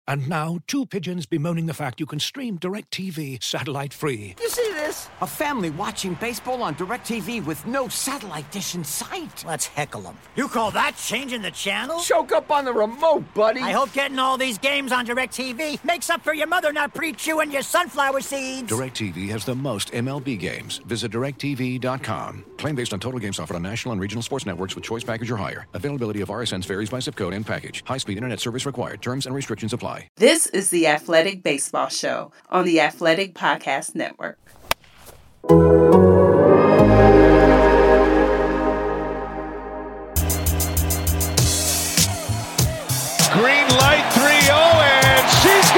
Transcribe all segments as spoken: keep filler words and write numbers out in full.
And now, two pigeons bemoaning the fact you can stream DirecTV satellite-free. You see this? A family watching baseball on DirecTV with no satellite dish in sight. Let's heckle them. You call that changing the channel? Choke up on the remote, buddy. I hope getting all these games on DirecTV makes up for your mother not pre-chewing your sunflower seeds. DirecTV has the most M L B games. Visit direct T V dot com. Claim based on total games offered on national and regional sports networks with choice package or higher. Availability of R S Ns varies by zip code and package. High-speed internet service required. Terms and restrictions apply. This is the Athletic Baseball Show on the Athletic Podcast Network. Green light three oh, and she's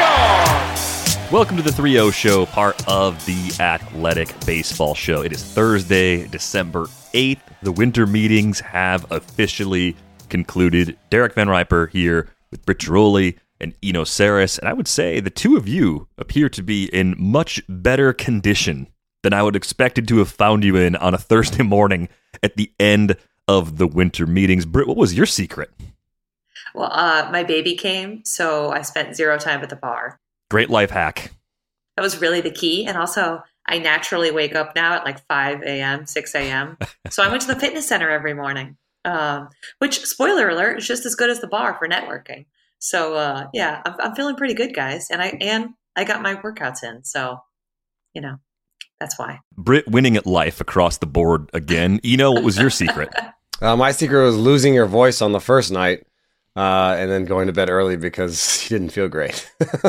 gone. Welcome to the three oh Show, part of the Athletic Baseball Show. It is Thursday, December eighth. The winter meetings have officially concluded. Derek Van Riper here with Britt Giroli and Eno Sarris, and I would say the two of you appear to be in much better condition than I would expected to have found you in on a Thursday morning at the end of the winter meetings. Britt, what was your secret? Well, uh, my baby came, so I spent zero time at the bar. Great life hack. That was really the key, and also I naturally wake up now at like five a.m., six a.m., so I went to the fitness center every morning, um, which, spoiler alert, is just as good as the bar for networking. So, uh, yeah, I'm, I'm feeling pretty good, guys. And I and I got my workouts in. So, you know, that's why. Britt winning at life across the board again. Eno, what was your secret? Uh, my secret was losing your voice on the first night uh, and then going to bed early because you didn't feel great.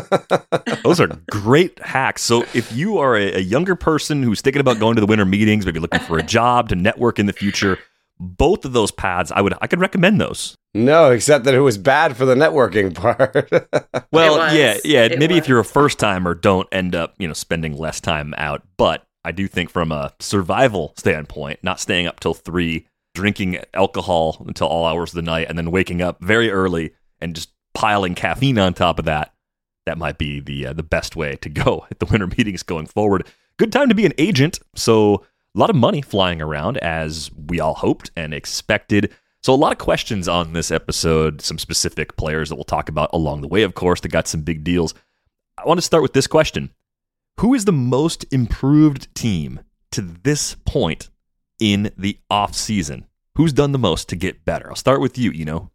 Those are great hacks. So if you are a, a younger person who's thinking about going to the winter meetings, maybe looking for a job to network in the future, both of those paths, I would I could recommend those. No, except that it was bad for the networking part. Well, yeah, yeah. It maybe was. if you're a first timer, don't end up, you know, spending less time out. But I do think from a survival standpoint, not staying up till three, drinking alcohol until all hours of the night, and then waking up very early and just piling caffeine on top of that, that might be the uh, the best way to go at the winter meetings going forward. Good time to be an agent. So a lot of money flying around, as we all hoped and expected. So a lot of questions on this episode, some specific players that we'll talk about along the way, of course, that got some big deals. I want to start with this question. Who is the most improved team to this point in the offseason? Who's done the most to get better? I'll start with you, Eno.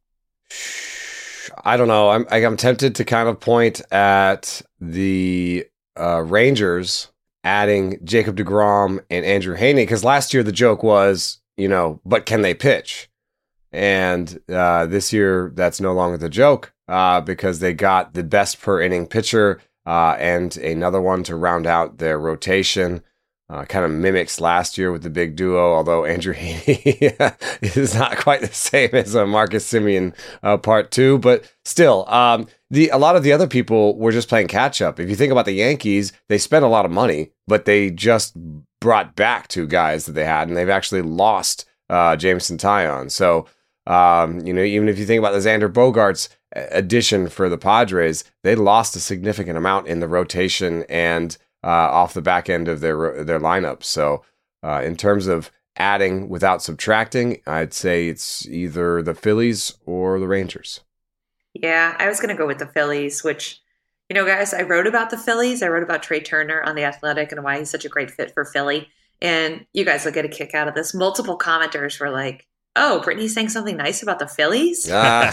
I don't know. I'm I'm tempted to kind of point at the uh, Rangers adding Jacob deGrom and Andrew Heaney, because last year the joke was, you know, but can they pitch? And uh, this year that's no longer the joke uh, because they got the best per inning pitcher uh, and another one to round out their rotation. Uh, kind of mimics last year with the big duo, although Andrew Heaney is not quite the same as uh, Marcus Semien uh, part two, but still, um, the a lot of the other people were just playing catch up. If you think about the Yankees, they spent a lot of money, but they just brought back two guys that they had, and they've actually lost uh, Jameson Taillon. So, um, you know, even if you think about the Xander Bogaerts addition for the Padres, they lost a significant amount in the rotation and Uh, off the back end of their their lineup. So uh, in terms of adding without subtracting, I'd say it's either the Phillies or the Rangers. Yeah, I was going to go with the Phillies, which, you know, guys, I wrote about the Phillies. I wrote about Trey Turner on The Athletic and why he's such a great fit for Philly. And you guys will get a kick out of this. Multiple commenters were like, oh, Brittany's saying something nice about the Phillies? Ah.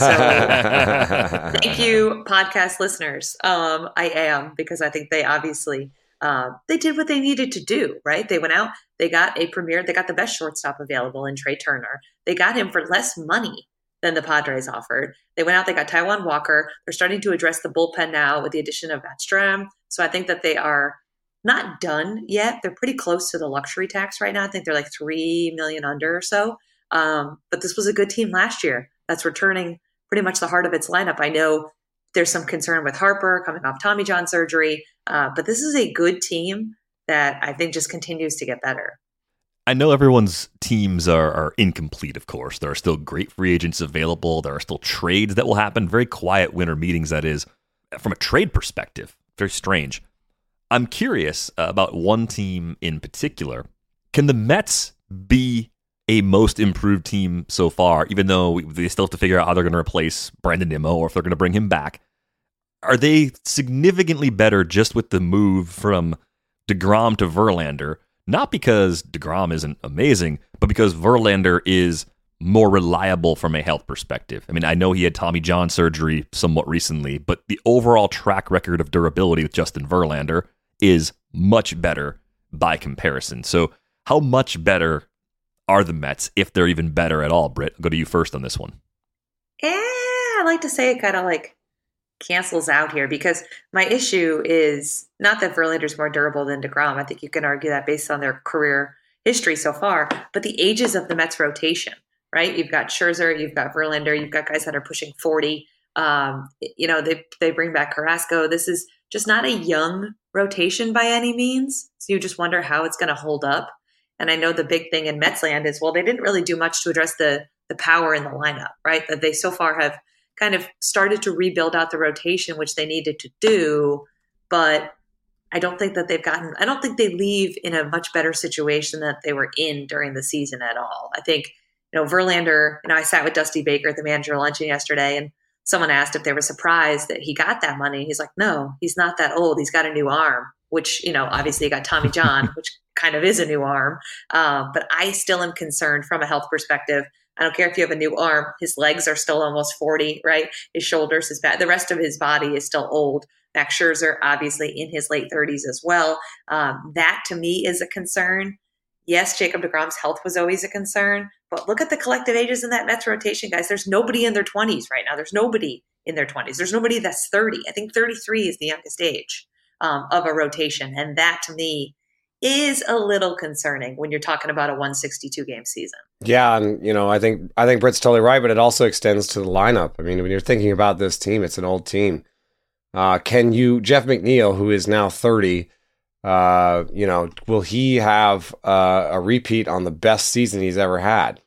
So thank you, podcast listeners. Um, I am, because I think they obviously – Uh, they did what they needed to do, right? They went out, they got a premier, they got the best shortstop available in Trey Turner. They got him for less money than the Padres offered. They went out, they got Taijuan Walker. They're starting to address the bullpen now with the addition of Matt Strahm. So I think that they are not done yet. They're pretty close to the luxury tax right now. I think they're like three million under or so. Um, but this was a good team last year that's returning pretty much the heart of its lineup. I know there's some concern with Harper coming off Tommy John surgery, uh, but this is a good team that I think just continues to get better. I know everyone's teams are, are incomplete, of course. There are still great free agents available. There are still trades that will happen. Very quiet winter meetings, that is, from a trade perspective. Very strange. I'm curious about one team in particular. Can the Mets be a most improved team so far, even though we, they still have to figure out how they're going to replace Brandon Nimmo or if they're going to bring him back? are they significantly better just with the move from DeGrom to Verlander? Not because DeGrom isn't amazing, but because Verlander is more reliable from a health perspective. I mean, I know he had Tommy John surgery somewhat recently, but the overall track record of durability with Justin Verlander is much better by comparison. So how much better are the Mets, if they're even better at all? Britt, I'll go to you first on this one. Yeah, I like to say it kind of like cancels out here, because my issue is not that Verlander's more durable than DeGrom. I think you can argue that based on their career history so far, but the ages of the Mets rotation, right? You've got Scherzer, you've got Verlander, you've got guys that are pushing forty. Um, you know, they they bring back Carrasco. This is just not a young rotation by any means. So you just wonder how it's going to hold up. And I know the big thing in Mets land is, well, they didn't really do much to address the the power in the lineup, right? That they so far have kind of started to rebuild out the rotation, which they needed to do. But I don't think that they've gotten, I don't think they leave in a much better situation that they were in during the season at all. I think, you know, Verlander, you know, I sat with Dusty Baker at the manager luncheon yesterday, and someone asked if they were surprised that he got that money. He's like, no, he's not that old. He's got a new arm, which, you know, obviously he got Tommy John, which kind of is a new arm. Um, but I still am concerned from a health perspective. I don't care if you have a new arm. His legs are still almost forty, right? His shoulders, his back, the rest of his body is still old. Max Scherzer, obviously in his late thirties as well. Um, that to me is a concern. Yes, Jacob deGrom's health was always a concern, but look at the collective ages in that Mets rotation, guys. There's nobody in their twenties right now. There's nobody in their twenties. There's nobody that's thirty. I think thirty-three is the youngest age um, of a rotation. And that to me is a little concerning when you're talking about a one sixty-two game season. Yeah, and you know, I think I think Britt's totally right, but it also extends to the lineup. I mean, when you're thinking about this team, it's an old team. Uh, can you, Jeff McNeil, who is now thirty, uh, you know, will he have uh, a repeat on the best season he's ever had?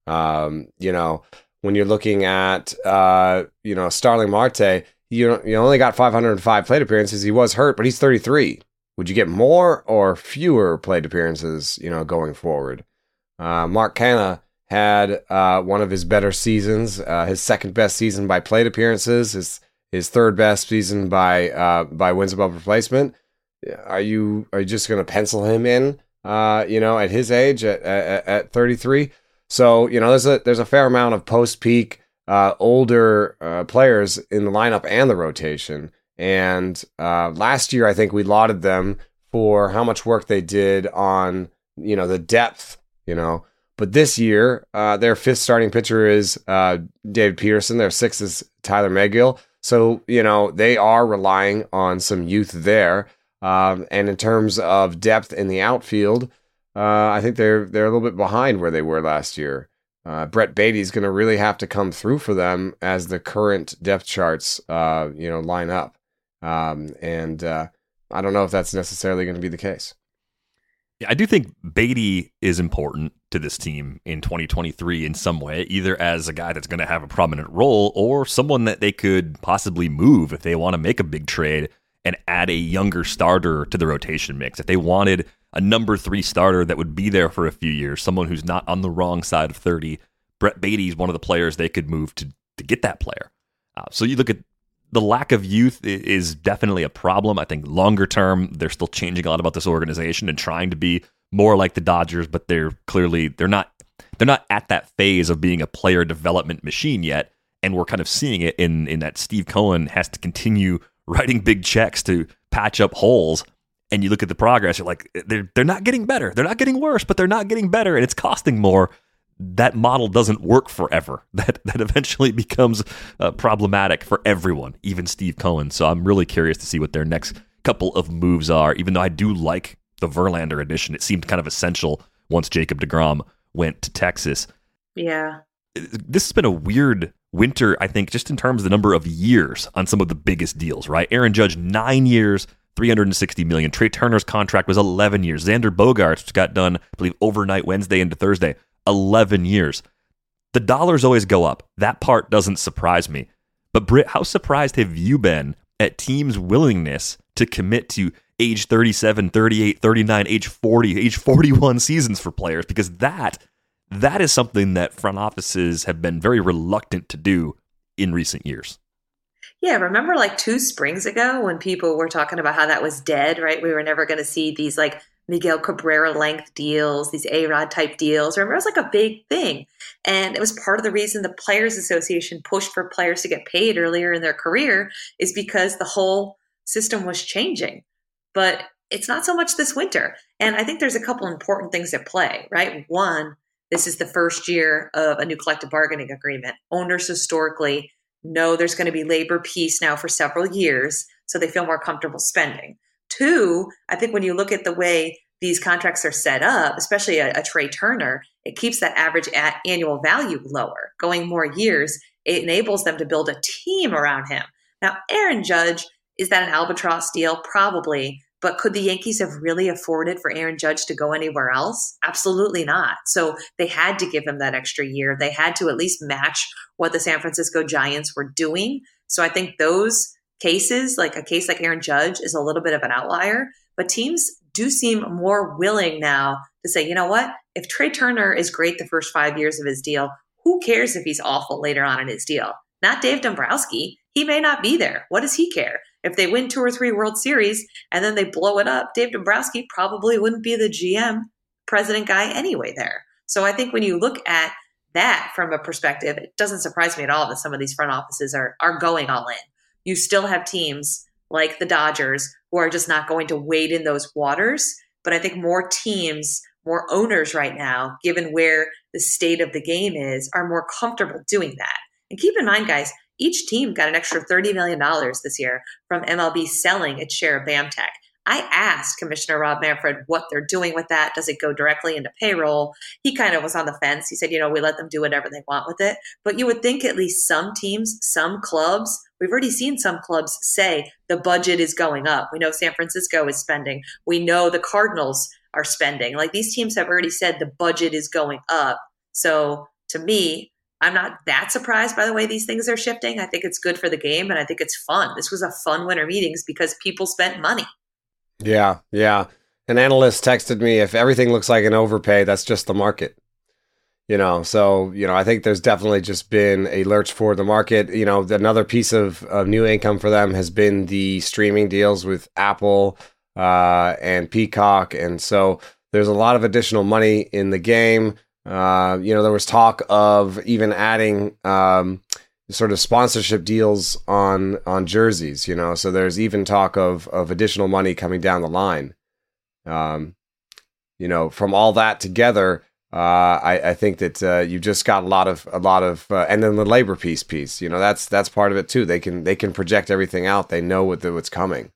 Um, you know, when you're looking at, uh, you know, Starling Marte, you you only got five hundred five plate appearances. He was hurt, but he's thirty-three. Would you get more or fewer plate appearances, you know, going forward? Uh, Mark Canha had uh, one of his better seasons, uh, his second best season by plate appearances, his his third best season by uh, by wins above replacement. Are you are you just going to pencil him in, uh, you know, at his age at, at at thirty-three? So you know, there's a there's a fair amount of post peak uh, older uh, players in the lineup and the rotation. And uh, last year, I think we lauded them for how much work they did on, you know, the depth, you know. But this year, uh, their fifth starting pitcher is uh, David Peterson. Their sixth is Tyler Megill. So, you know, they are relying on some youth there. Um, and in terms of depth in the outfield, uh, I think they're they're a little bit behind where they were last year. Uh, Brett Beatty's going to really have to come through for them as the current depth charts, uh, you know, line up. Um, and uh, I don't know if that's necessarily going to be the case. Yeah, I do think Beatty is important to this team in twenty twenty-three in some way, either as a guy that's going to have a prominent role or someone that they could possibly move if they want to make a big trade and add a younger starter to the rotation mix. If they wanted a number three starter that would be there for a few years, someone who's not on the wrong side of thirty, Brett Beatty is one of the players they could move to, to get that player. Uh, so you look at the lack of youth is definitely a problem. I think longer term, they're still changing a lot about this organization and trying to be more like the Dodgers, but they're clearly they're not they're not at that phase of being a player development machine yet. And we're kind of seeing it in in that Steve Cohen has to continue writing big checks to patch up holes. And you look at the progress, you're like, they're they're not getting better. They're not getting worse, but they're not getting better, and it's costing more. That model doesn't work forever. That that eventually becomes uh, problematic for everyone, even Steve Cohen. So I'm really curious to see what their next couple of moves are, even though I do like the Verlander addition. It seemed kind of essential once Jacob deGrom went to Texas. Yeah. This has been a weird winter, I think, just in terms of the number of years on some of the biggest deals, right? Aaron Judge, nine years, three hundred sixty million dollars. Trey Turner's contract was eleven years. Xander Bogaerts, which got done, I believe, overnight Wednesday into Thursday, eleven years. The dollars always go up. That part doesn't surprise me. But Britt, how surprised have you been at teams' willingness to commit to age thirty-seven, thirty-eight, thirty-nine, age forty, age forty-one seasons for players? Because that that is something that front offices have been very reluctant to do in recent years. Yeah, remember like two springs ago when people were talking about how that was dead, right? We were never going to see these like Miguel Cabrera length deals, these A-Rod type deals. Remember, it was like a big thing. And it was part of the reason the Players Association pushed for players to get paid earlier in their career is because the whole system was changing. But it's not so much this winter. And I think there's a couple important things at play, right? One, this is the first year of a new collective bargaining agreement. Owners historically know there's going to be labor peace now for several years, so they feel more comfortable spending. Two, I think when you look at the way these contracts are set up, especially a, a Trey Turner, it keeps that average at annual value lower. Going more years, it enables them to build a team around him. Now, Aaron Judge, is that an albatross deal? Probably. But could the Yankees have really afforded for Aaron Judge to go anywhere else? Absolutely not. So they had to give him that extra year. They had to at least match what the San Francisco Giants were doing. So I think those cases, like a case like Aaron Judge, is a little bit of an outlier. But teams do seem more willing now to say, you know what? If Trey Turner is great the first five years of his deal, who cares if he's awful later on in his deal? Not Dave Dombrowski. He may not be there. What does he care? If they win two or three World Series and then they blow it up, Dave Dombrowski probably wouldn't be the G M president guy anyway there. So I think when you look at that from a perspective, it doesn't surprise me at all that some of these front offices are are going all in. You still have teams like the Dodgers who are just not going to wade in those waters. But I think more teams, more owners right now, given where the state of the game is, are more comfortable doing that. And keep in mind, guys, each team got an extra thirty million dollars this year from M L B selling its share of BAMTech. I asked Commissioner Rob Manfred what they're doing with that. Does it go directly into payroll? He kind of was on the fence. He said, you know, we let them do whatever they want with it. But you would think at least some teams, some clubs, we've already seen some clubs say the budget is going up. We know San Francisco is spending. We know the Cardinals are spending. Like these teams have already said the budget is going up. So to me, I'm not that surprised by the way these things are shifting. I think it's good for the game, and I think it's fun. This was a fun winter meetings because people spent money. Yeah, yeah. An analyst texted me, if everything looks like an overpay, that's just the market. You know, so, you know, I think there's definitely just been a lurch for the market. You know, another piece of, of new income for them has been the streaming deals with Apple uh, and Peacock. And so there's a lot of additional money in the game. Uh, you know, there was talk of even adding um, sort of sponsorship deals on on jerseys, you know, so there's even talk of of additional money coming down the line. Um, you know, from all that together, uh, I, I think that uh, you've just got a lot of a lot of, uh, and then the labor piece piece, you know, that's that's part of it too. They can they can project everything out. They know what the, what's coming.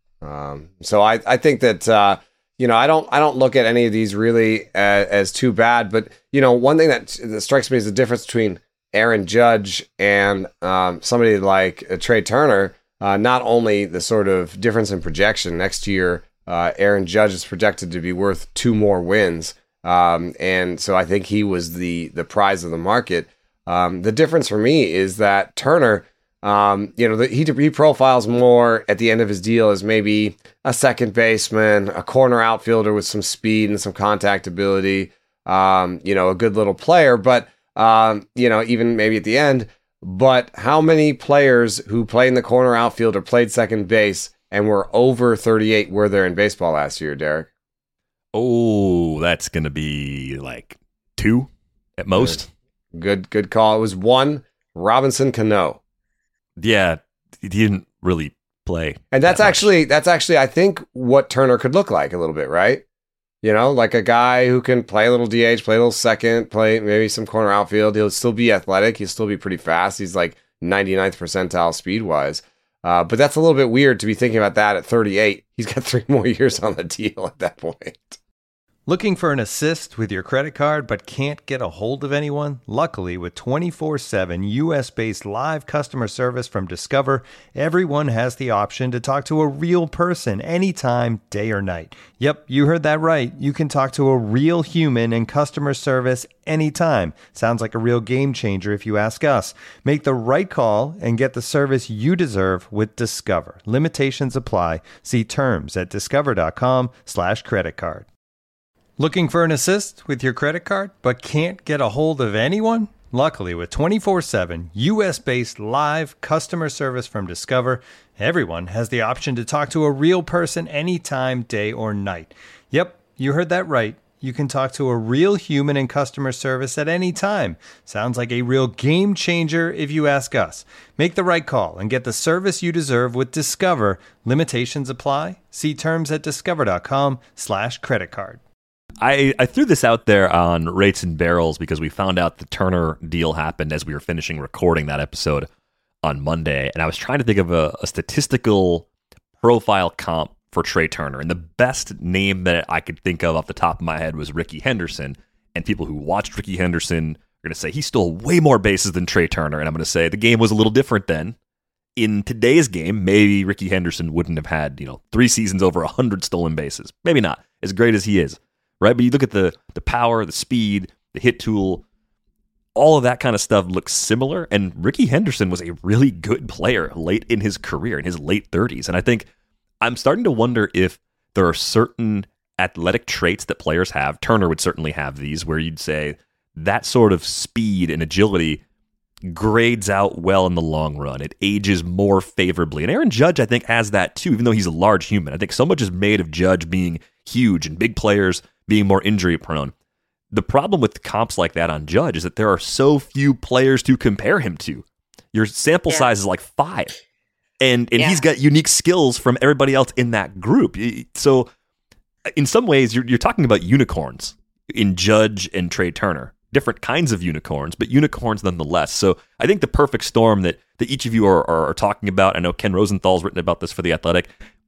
Um, so I I think that. Uh, You know, I don't I don't look at any of these really as, as too bad. But, you know, one thing that, that strikes me is the difference between Aaron Judge and um, somebody like uh, Trey Turner. Uh, not only the sort of difference in projection. Next year, uh, Aaron Judge is projected to be worth two more wins. Um, and so I think he was the, the prize of the market. Um, the difference for me is that Turner... Um, you know, the, he, he profiles more at the end of his deal as maybe a second baseman, a corner outfielder with some speed and some contact ability, um, you know, a good little player, but, um, you know, even maybe at the end, but how many players who played in the corner outfield or played second base and were over thirty-eight were there in baseball last year, Derek? Oh, that's going to be like two at most. Good, good, good call. It was one, Robinson Cano. Yeah, he didn't really play. And that's that actually, that's actually, I think, what Turner could look like a little bit, right? You know, like a guy who can play a little D H, play a little second, play maybe some corner outfield. He'll still be athletic. He'll still be pretty fast. He's like ninety-ninth percentile speed-wise. Uh, but that's a little bit weird to be thinking about that at thirty-eight. He's got three more years on the deal at that point. Looking for an assist with your credit card but can't get a hold of anyone? Luckily, with twenty-four seven U S-based live customer service from Discover, everyone has the option to talk to a real person anytime, day or night. Yep, you heard that right. You can talk to a real human in customer service anytime. Sounds like a real game changer if you ask us. Make the right call and get the service you deserve with Discover. Limitations apply. See terms at discover.com slash credit card. Looking for an assist with your credit card but can't get a hold of anyone? Luckily, with twenty-four seven U S-based live customer service from Discover, everyone has the option to talk to a real person anytime, day or night. Yep, you heard that right. You can talk to a real human in customer service at any time. Sounds like a real game changer if you ask us. Make the right call and get the service you deserve with Discover. Limitations apply. See terms at discover.com slash credit card. I, I threw this out there on Rates and Barrels because we found out the Turner deal happened as we were finishing recording that episode on Monday. And I was trying to think of a, a statistical profile comp for Trey Turner. And the best name that I could think of off the top of my head was Ricky Henderson. And people who watched Ricky Henderson are going to say he stole way more bases than Trey Turner. And I'm going to say the game was a little different then. In today's game, maybe Ricky Henderson wouldn't have had, you know, three seasons over one hundred stolen bases. Maybe not, as great as he is, right? But you look at the the power, the speed, the hit tool, all of that kind of stuff looks similar. And Ricky Henderson was a really good player late in his career, in his late thirties. And I think I'm starting to wonder if there are certain athletic traits that players have. Turner would certainly have these, where you'd say that sort of speed and agility grades out well in the long run. It ages more favorably. And Aaron Judge, I think, has that too, even though he's a large human. I think so much is made of Judge being huge and big players being more injury prone. The problem with comps like that on Judge is that there are so few players to compare him to. Your sample yeah. size is like five. And and yeah. he's got unique skills from everybody else in that group. So in some ways, you're, you're talking about unicorns in Judge and Trey Turner. Different kinds of unicorns, but unicorns nonetheless. So I think the perfect storm that, that each of you are, are, are talking about, I know Ken Rosenthal's written about this for The Athletic,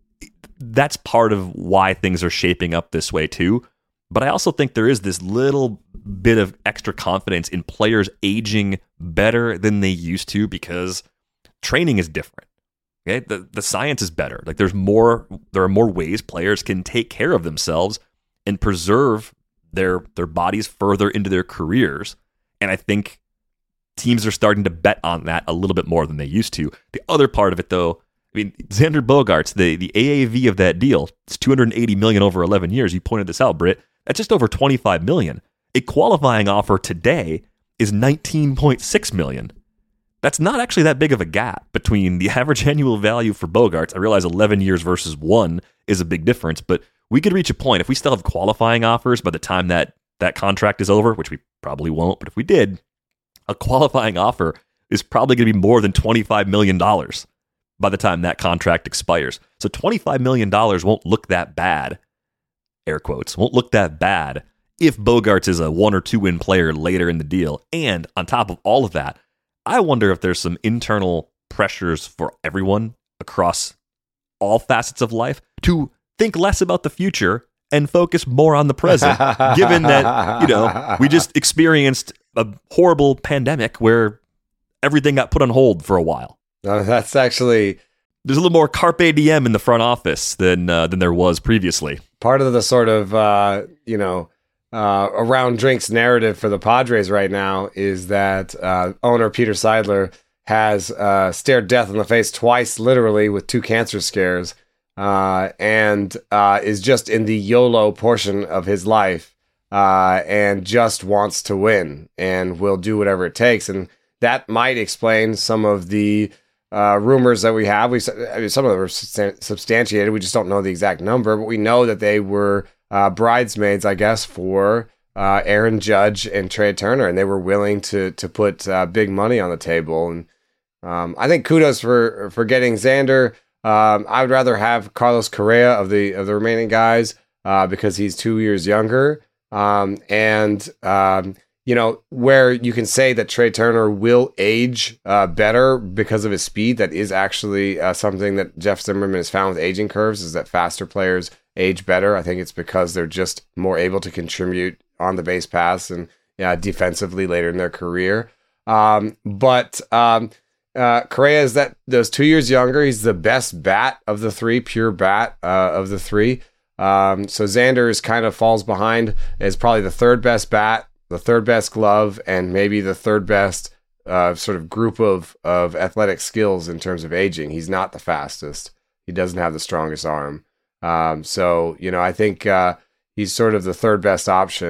that's part of why things are shaping up this way too. But I also think there is this little bit of extra confidence in players aging better than they used to because training is different. Okay, the the science is better. Like there's more, there are more ways players can take care of themselves and preserve their their bodies further into their careers. And I think teams are starting to bet on that a little bit more than they used to. The other part of it, though, I mean, Xander Bogaerts, the the A A V of that deal, it's two hundred eighty million dollars over eleven years. You pointed this out, Britt. That's just over twenty-five million dollars. A qualifying offer today is nineteen point six million dollars. That's not actually that big of a gap between the average annual value for Bogaerts. I realize eleven years versus one is a big difference, but we could reach a point if we still have qualifying offers by the time that that contract is over, which we probably won't, but if we did, a qualifying offer is probably going to be more than twenty-five million dollars by the time that contract expires. So twenty-five million dollars won't look that bad, air quotes, won't look that bad if Bogaerts is a one or two win player later in the deal. And on top of all of that, I wonder if there's some internal pressures for everyone across all facets of life to think less about the future and focus more on the present, given that, you know, we just experienced a horrible pandemic where everything got put on hold for a while. Uh, that's actually... There's a little more carpe diem in the front office than uh, than there was previously. Part of the sort of, uh, you know, uh, around drinks narrative for the Padres right now is that uh, owner Peter Seidler has uh, stared death in the face twice, literally, with two cancer scares, uh, and uh, is just in the YOLO portion of his life uh, and just wants to win and will do whatever it takes. And that might explain some of the uh, rumors that we have. We, I mean, some of them are substantiated. We just don't know the exact number, but we know that they were uh, bridesmaids, I guess, for uh, Aaron Judge and Trey Turner, and they were willing to to put uh, big money on the table. And um, I think kudos for for getting Xander. Um, I would rather have Carlos Correa of the of the remaining guys uh, because he's two years younger. Um, and um, you know, where you can say that Trey Turner will age uh, better because of his speed, that is actually uh, something that Jeff Zimmerman has found with aging curves, is that faster players age better. I think it's because they're just more able to contribute on the base pass and uh, defensively later in their career. Um, but um, uh, Correa is that those two years younger. He's the best bat of the three, pure bat uh, of the three. Um, so Xander kind of falls behind as probably the third best bat, the third best glove, and maybe the third best uh, sort of group of, of athletic skills in terms of aging. He's not the fastest. He doesn't have the strongest arm. Um, so, you know, I think uh, he's sort of the third best option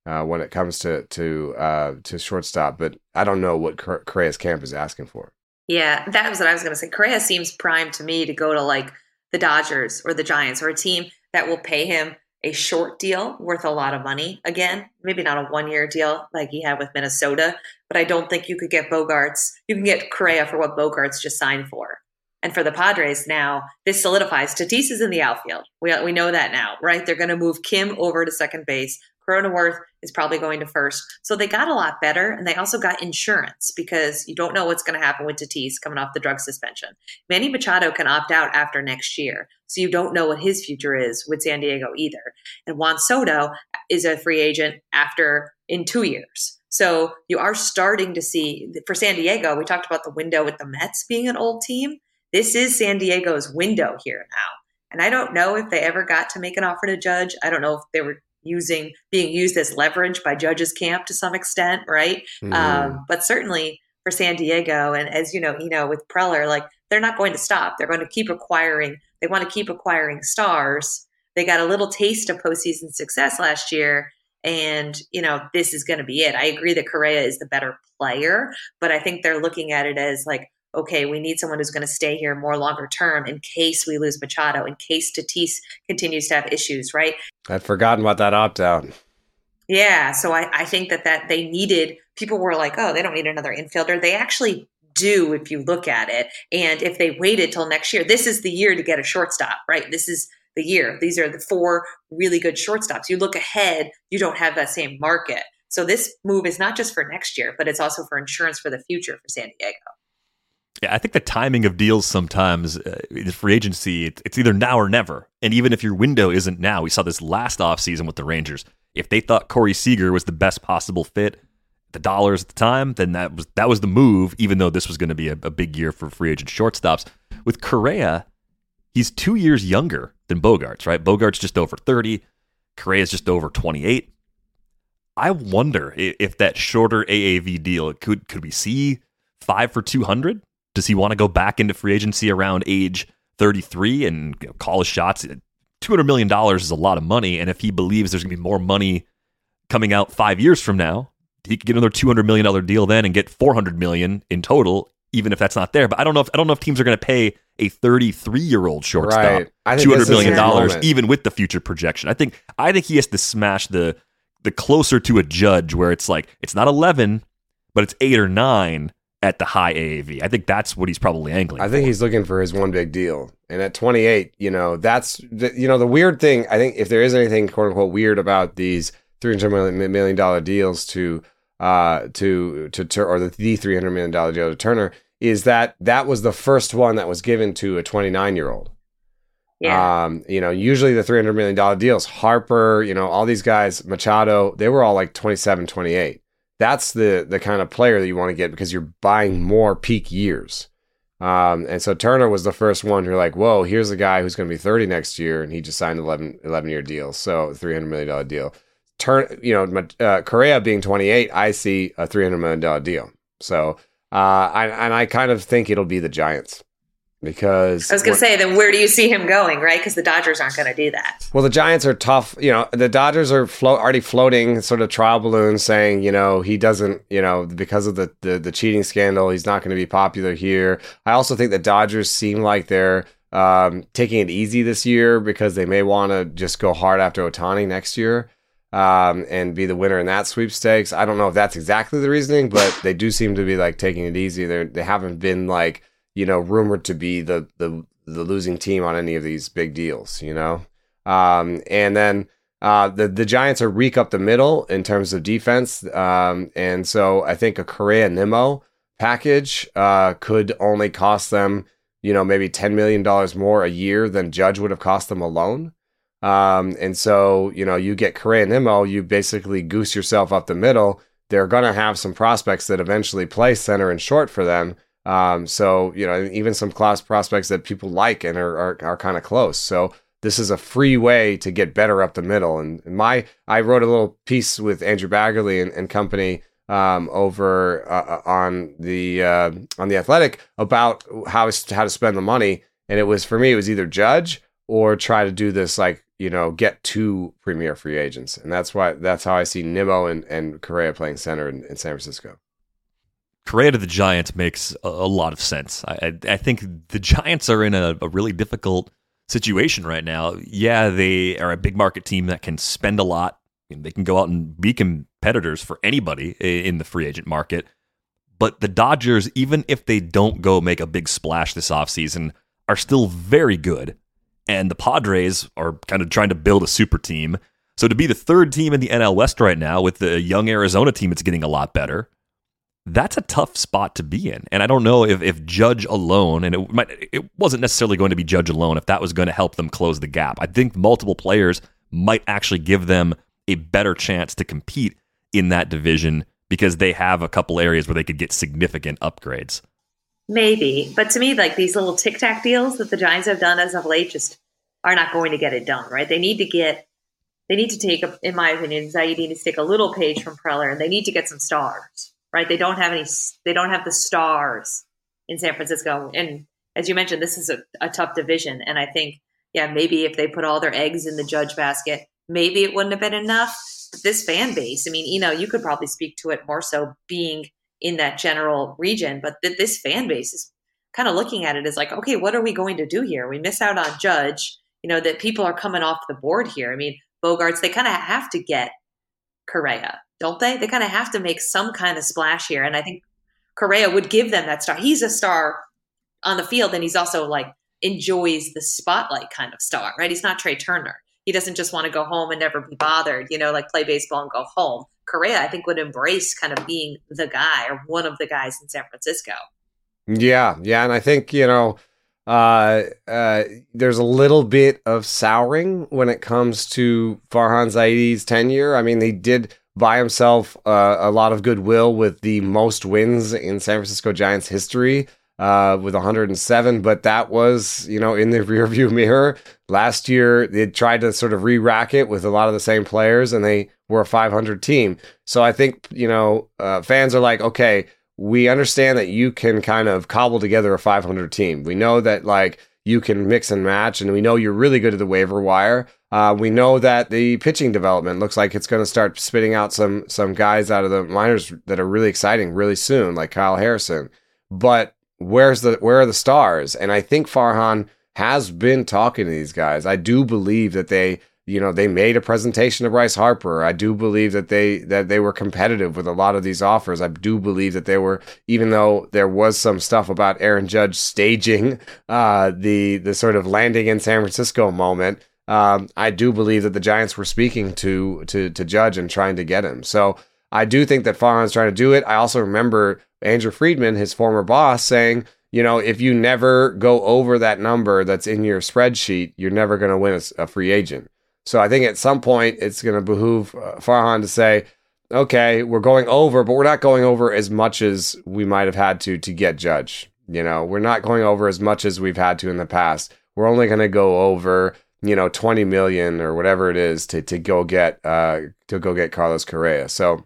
uh, when it comes to to uh, to shortstop. But I don't know what Correa's camp is asking for. Yeah, that was what I was going to say. Correa seems primed to me to go to like the Dodgers or the Giants or a team that will pay him a short deal worth a lot of money. Again, maybe not a one-year deal like he had with Minnesota, but I don't think you could get Bogaerts. You can get Correa for what Bogaerts just signed for. And for the Padres now, this solidifies. Tatis is in the outfield. We we know that now, right? They're going to move Kim over to second base. Cronenworth is probably going to first. So they got a lot better, and they also got insurance because you don't know what's going to happen with Tatis coming off the drug suspension. Manny Machado can opt out after next year, so you don't know what his future is with San Diego either. And Juan Soto is a free agent after in two years. So you are starting to see, for San Diego, we talked about the window with the Mets being an old team. This is San Diego's window here now. And I don't know if they ever got to make an offer to Judge. I don't know if they were using being used as leverage by Judge's camp to some extent, right? Mm-hmm. Um, but certainly for San Diego, and as you know, you know, with Preller, like they're not going to stop. They're going to keep acquiring. They want to keep acquiring stars. They got a little taste of postseason success last year, and you know this is going to be it. I agree that Correa is the better player, but I think they're looking at it as like, okay, we need someone who's going to stay here more longer term in case we lose Machado, in case Tatis continues to have issues, right? I'd forgotten about that opt-out. Yeah, so I, I think that, that they needed, people were like, oh, they don't need another infielder. They actually do if you look at it. And if they waited till next year, this is the year to get a shortstop, right? This is the year. These are the four really good shortstops. You look ahead, you don't have that same market. So this move is not just for next year, but it's also for insurance for the future for San Diego. Yeah, I think the timing of deals sometimes, uh, the free agency, it, it's either now or never. And even if your window isn't now, we saw this last offseason with the Rangers. If they thought Corey Seager was the best possible fit, the dollars at the time, then that was that was the move, even though this was going to be a, a big year for free agent shortstops. With Correa, he's two years younger than Bogaerts, right? Bogaerts just over thirty. Correa's just over twenty-eight. I wonder if, if that shorter A A V deal, could could we see five for two hundred? Does he want to go back into free agency around age thirty-three and you know, call his shots? two hundred million dollars is a lot of money, and if he believes there's going to be more money coming out five years from now, he could get another two hundred million dollars deal then and get four hundred million dollars in total, even if that's not there. But I don't know if I don't know if teams are going to pay a thirty-three-year-old shortstop right. two hundred million dollars, even with the future projection. I think I think he has to smash the the closer to a Judge where it's like it's not eleven, but it's eight or nine. At the high A A V. I think that's what he's probably angling I think for. He's looking for his one big deal. And at twenty-eight, you know, that's, the, you know, the weird thing, I think if there is anything, quote unquote, weird about these three hundred million dollars deals to, uh, to, to, to, or the, the three hundred million dollars deal to Turner, is that that was the first one that was given to a twenty-nine-year-old. Yeah. Um, you know, usually the three hundred million dollars deals, Harper, you know, all these guys, Machado, they were all like twenty-seven, twenty-eight. That's the the kind of player that you want to get because you're buying more peak years. Um, and so Turner was the first one who like, whoa, here's a guy who's going to be thirty next year, and he just signed an eleven, eleven-year deal, so three hundred million dollars deal. Turn, you know, uh, Correa being twenty-eight, I see a three hundred million dollars deal. So, uh, I, and I kind of think it'll be the Giants. Because I was going to say, then where do you see him going, right? Because the Dodgers aren't going to do that. Well, the Giants are tough. You know, the Dodgers are float, already floating sort of trial balloons saying, you know, he doesn't, you know, because of the, the, the cheating scandal, he's not going to be popular here. I also think the Dodgers seem like they're um, taking it easy this year because they may want to just go hard after Ohtani next year um, and be the winner in that sweepstakes. I don't know if that's exactly the reasoning, but they do seem to be like taking it easy. They they haven't been like, you know, rumored to be the, the, the losing team on any of these big deals, you know? Um, and then uh, the, the Giants are weak up the middle in terms of defense. Um, and so I think a Correa Nimmo package uh, could only cost them, you know, maybe ten million dollars more a year than Judge would have cost them alone. Um, and so, you know, you get Correa Nimmo, you basically goose yourself up the middle. They're going to have some prospects that eventually play center and short for them. Um, so, you know, even some class prospects that people like and are, are, are kind of close. So this is a free way to get better up the middle. And my, I wrote a little piece with Andrew Baggerly and, and company, um, over, uh, on the, uh, on the Athletic about how, how to spend the money. And it was, for me, it was either Judge or try to do this, like, you know, get two premier free agents. And that's why that's how I see Nimmo and, and Correa playing center in, in San Francisco. Correa to the Giants makes a, a lot of sense. I, I, I think the Giants are in a, a really difficult situation right now. Yeah, they are a big market team that can spend a lot. I mean, they can go out and be competitors for anybody in the free agent market. But the Dodgers, even if they don't go make a big splash this offseason, are still very good. And the Padres are kind of trying to build a super team. So to be the third team in the N L West right now with the young Arizona team, it's getting a lot better. That's a tough spot to be in. And I don't know if, if Judge alone, and it might, it wasn't necessarily going to be Judge alone, if that was going to help them close the gap. I think multiple players might actually give them a better chance to compete in that division because they have a couple areas where they could get significant upgrades. Maybe. But to me, like these little tic-tac deals that the Giants have done as of late just are not going to get it done, right? They need to get, they need to take, a, in my opinion, Zaidi needs to take a little page from Preller, and they need to get some stars. Right, they don't have any. They don't have the stars in San Francisco, and as you mentioned, this is a, a tough division. And I think, yeah, maybe if they put all their eggs in the Judge basket, maybe it wouldn't have been enough. But this fan base, I mean, you know, you could probably speak to it more so being in that general region, but th- this fan base is kind of looking at it as like, okay, what are we going to do here? We miss out on Judge. You know, that people are coming off the board here. I mean, Bogarts, they kind of have to get Correa. Don't they? They kind of have to make some kind of splash here. And I think Correa would give them that star. He's a star on the field, and he's also like enjoys the spotlight kind of star, right? He's not Trey Turner. He doesn't just want to go home and never be bothered, you know, like play baseball and go home. Correa, I think, would embrace kind of being the guy or one of the guys in San Francisco. Yeah, yeah. And I think, you know, uh, uh, there's a little bit of souring when it comes to Farhan Zaidi's tenure. I mean, they did buy himself uh, a lot of goodwill with the most wins in San Francisco Giants history uh, with one hundred seven, but that was, you know, in the rearview mirror. Last year, they tried to sort of re-rack it with a lot of the same players, and they were a five hundred team. So I think, you know, uh, fans are like, okay, we understand that you can kind of cobble together a five hundred team. We know that, like, you can mix and match, and we know you're really good at the waiver wire. Uh, we know that the pitching development looks like it's going to start spitting out some some guys out of the minors that are really exciting really soon, like Kyle Harrison. But where's the where are the stars? And I think Farhan has been talking to these guys. I do believe that they, you know, they made a presentation to Bryce Harper. I do believe that they that they were competitive with a lot of these offers. I do believe that they were, even though there was some stuff about Aaron Judge staging uh, the the sort of landing in San Francisco moment. Um, I do believe that the Giants were speaking to, to to Judge and trying to get him. So I do think that Farhan's trying to do it. I also remember Andrew Friedman, his former boss, saying, you know, if you never go over that number that's in your spreadsheet, you're never going to win a, a free agent. So I think at some point it's going to behoove uh, Farhan to say, okay, we're going over, but we're not going over as much as we might have had to to get Judge. You know, we're not going over as much as we've had to in the past. We're only going to go over, you know, twenty million or whatever it is to, to go get, uh, to go get Carlos Correa. So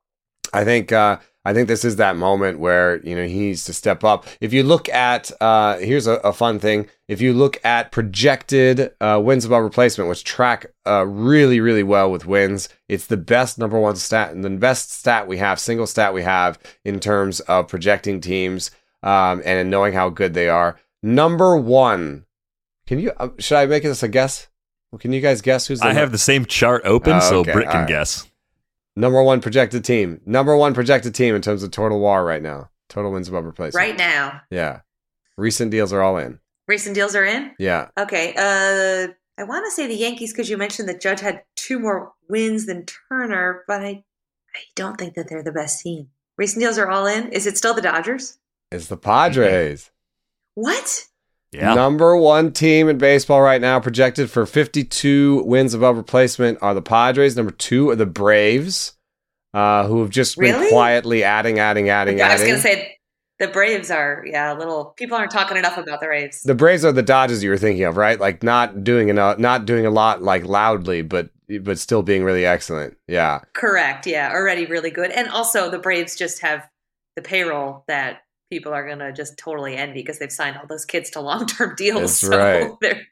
I think, uh, I think this is that moment where, you know, he needs to step up. If you look at, uh, here's a, a fun thing. If you look at projected, uh, wins above replacement, which track, uh, really, really well with wins, it's the best number one stat and the best stat we have, single stat we have in terms of projecting teams, um, and knowing how good they are. Number one. Can you, uh, should I make this a guess? Well, can you guys guess who's the I have the same chart open, oh, so okay. Britt can right. guess. Number one projected team. Number one projected team in terms of total W A R right now. Total wins above replacement. Right now. Yeah. Recent deals are all in. Recent deals are in? Yeah. Okay. Uh, I want to say the Yankees because you mentioned that Judge had two more wins than Turner, but I, I don't think that they're the best team. Recent deals are all in? Is it still the Dodgers? It's the Padres. What? Yeah. Number one team in baseball right now, projected for fifty-two wins above replacement, are the Padres. Number two are the Braves, uh, who have just been Really? quietly adding, adding, adding, I was adding. going to say the Braves are, yeah, a little, people aren't talking enough about the Braves. The Braves are the Dodgers you were thinking of, right? Like not doing enough, not doing a lot, like loudly, but but still being really excellent. Yeah. Correct. Yeah. Already really good. And also the Braves just have the payroll that people are going to just totally envy because they've signed all those kids to long-term deals. That's so right. they're,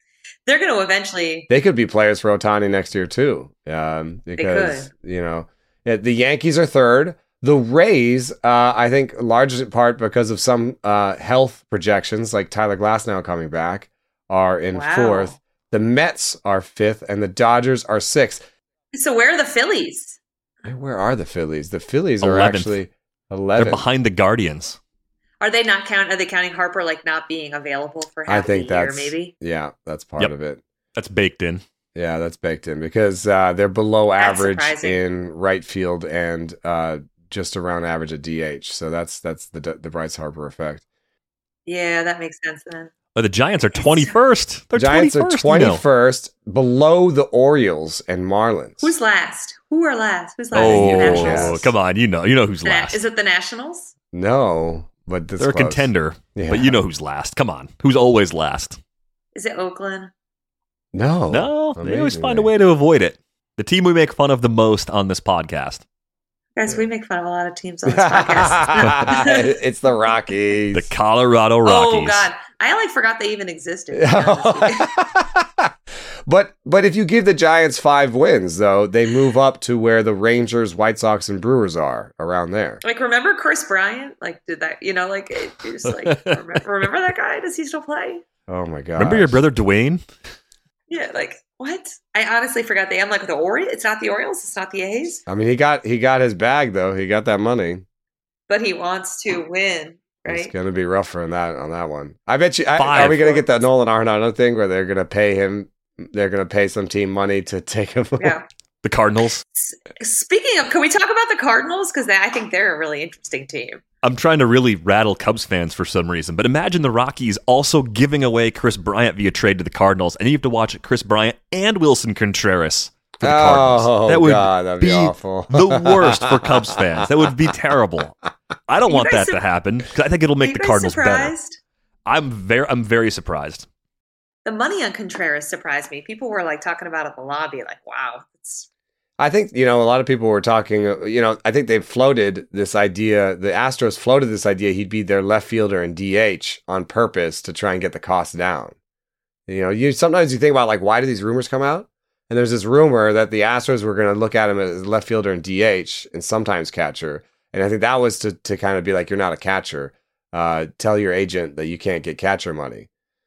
They're going to eventually. They could be players for Ohtani next year too, um, because you know yeah, the Yankees are third. The Rays, uh, I think, largely in part because of some uh, health projections, like Tyler Glasnow coming back, are in Wow. fourth. The Mets are fifth, and the Dodgers are sixth. So where are the Phillies? Where are the Phillies? The Phillies are eleventh. actually eleventh. They're behind the Guardians. Are they not count? Are they counting Harper like not being available for half I think the year? that's Maybe. yeah, that's part Yep. of it. That's baked in. Yeah, that's baked in because uh, they're below That's average surprising. in right field and uh, just around average at D H. So that's that's the the Bryce Harper effect. Yeah, that makes sense then. Oh, the Giants are twenty-first. They're Giants are twenty-first, you know. twenty-first, below the Orioles and Marlins. Who's last? Who are last? Who's last? Oh, The Nationals? yes. come on. You know you know who's The Na- last. Is it the Nationals? No, but this They're a close. contender, Yeah. but you know who's last. Come on. Who's always last? Is it Oakland? No, No, they always amazingly. find a way to avoid it. The team we make fun of the most on this podcast. Guys, we make fun of a lot of teams on this podcast. It's the Rockies. The Colorado Rockies. Oh God, I like forgot they even existed. to be honest with you. but but if you give the Giants five wins, though, they move up to where the Rangers, White Sox, and Brewers are, around there. Like, remember Chris Bryant? Like, did that? You know, like, it, it was like, remember, remember that guy? Does he still play? Oh my god! Remember your brother Dwayne? Yeah, like what? I honestly forgot the. I'm like the Orioles. It's not the Orioles. It's not the A's. I mean, he got he got his bag though. He got that money. But he wants to win, It's right? gonna be rougher on that on that one. I bet you. I, Five. are we gonna get that Nolan Arenado thing where they're gonna pay him? They're gonna pay some team money to take him. Yeah. The Cardinals? S- Speaking of, can we talk about the Cardinals? Because I think they're a really interesting team. I'm trying to really rattle Cubs fans for some reason, but imagine the Rockies also giving away Chris Bryant via trade to the Cardinals, and you have to watch Chris Bryant and Wilson Contreras for the Cardinals. Oh that would God, that'd be, awful. the worst for Cubs fans. That would be terrible. I don't You want guys that sur- to happen because I think it'll Are make you the guys Cardinals better. surprised? I'm very, I'm very surprised. The money on Contreras surprised me. People were like talking about it in the lobby, like, "Wow, it's I think, you know, a lot of people were talking, uh, you know, I think they've floated this idea, the Astros floated this idea he'd be their left fielder in D H on purpose to try and get the cost down. You know, you sometimes you think about, like, why do these rumors come out? And there's this rumor that the Astros were going to look at him as left fielder and D H and sometimes catcher. And I think that was to, to kind of be like, you're not a catcher. Uh, tell your agent that you can't get catcher money.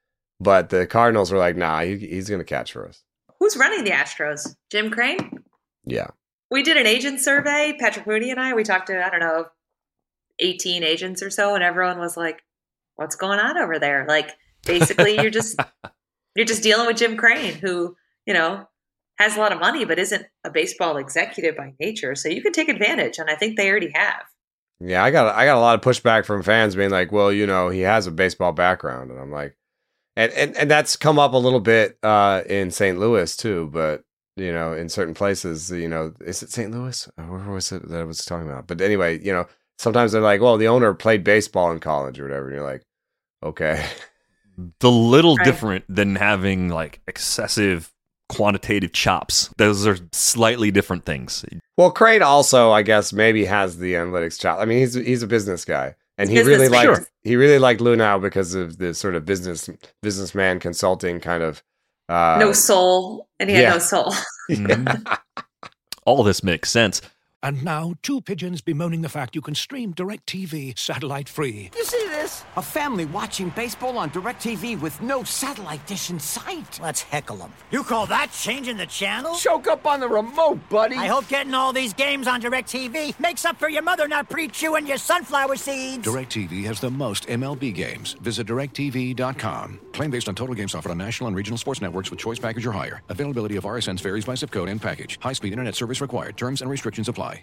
But the Cardinals were like, nah, he, he's going to catch for us. who's running the Astros? Jim Crane? Yeah. We did an agent survey, Patrick Mooney and I. We talked to, I don't know, eighteen agents or so, and everyone was like, what's going on over there? Like, basically, you're just you're just dealing with Jim Crane, who, you know, has a lot of money, but isn't a baseball executive by nature. So you can take advantage, and I think they already have. Yeah, I got I got a lot of pushback from fans being like, well, you know, he has a baseball background. And I'm like, and and, and that's come up a little bit uh, in Saint Louis too, but, you know, in certain places, you know, is it Saint Louis? Or where was it that I was talking about? But anyway, you know, sometimes they're like, well, the owner played baseball in college or whatever. And you're like, okay. The little Right. different than having like excessive quantitative chops. Those are slightly different things. Well, Crane also, I guess, maybe has the analytics chop. I mean, he's he's a business guy, and he really Businessman. liked Sure. he really liked Lunau because of the sort of business businessman consulting kind of. Uh, No soul, and he had yeah. no soul. Mhm. All this makes sense. And now, two pigeons bemoaning the fact you can stream DirecTV satellite free. You see this? A family watching baseball on DirecTV with no satellite dish in sight. Let's heckle them. You call that changing the channel? Choke up on the remote, buddy. I hope getting all these games on DirecTV makes up for your mother not pre-chewing your sunflower seeds. DirecTV has the most M L B games. Visit direct T V dot com. Claim based on total games offered on national and regional sports networks with choice package or higher. Availability of R S Ns varies by zip code and package. High-speed internet service required. Terms and restrictions apply.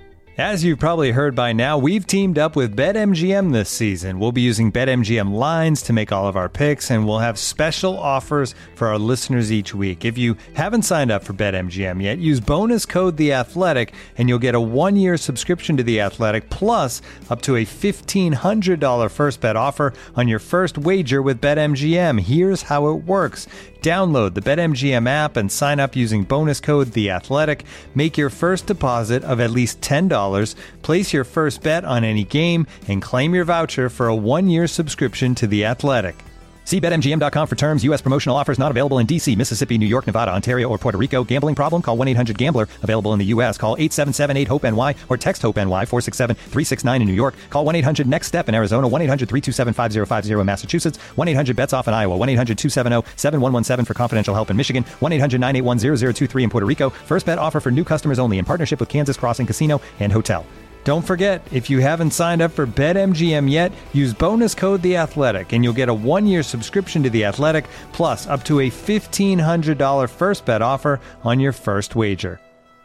As you've probably heard by now, we've teamed up with BetMGM this season. We'll be using BetMGM lines to make all of our picks, and we'll have special offers for our listeners each week. If you haven't signed up for BetMGM yet, use bonus code The Athletic, and you'll get a one-year subscription to The Athletic, plus up to a fifteen hundred dollars first bet offer on your first wager with BetMGM. Here's how it works. Download the BetMGM app and sign up using bonus code The Athletic. Make your first deposit of at least ten dollars, place your first bet on any game, and claim your voucher for a one-year subscription to The Athletic. See Bet M G M dot com for terms. U S promotional offers not available in D C, Mississippi, New York, Nevada, Ontario, or Puerto Rico. Gambling problem? Call one eight hundred gambler. Available in the U S. Call eight seven seven eight hope N Y or text HOPE-NY four six seven three six nine in New York. Call one eight hundred next step in Arizona. one eight hundred three two seven five zero five zero in Massachusetts. one eight hundred bets off in Iowa. one eight hundred two seven zero seven one one seven for confidential help in Michigan. one eight hundred nine eight one zero zero two three in Puerto Rico. First bet offer for new customers only in partnership with Kansas Crossing Casino and Hotel. Don't forget, if you haven't signed up for BetMGM yet, use bonus code The Athletic, and you'll get a one-year subscription to The Athletic, plus up to a fifteen hundred dollars first bet offer on your first wager.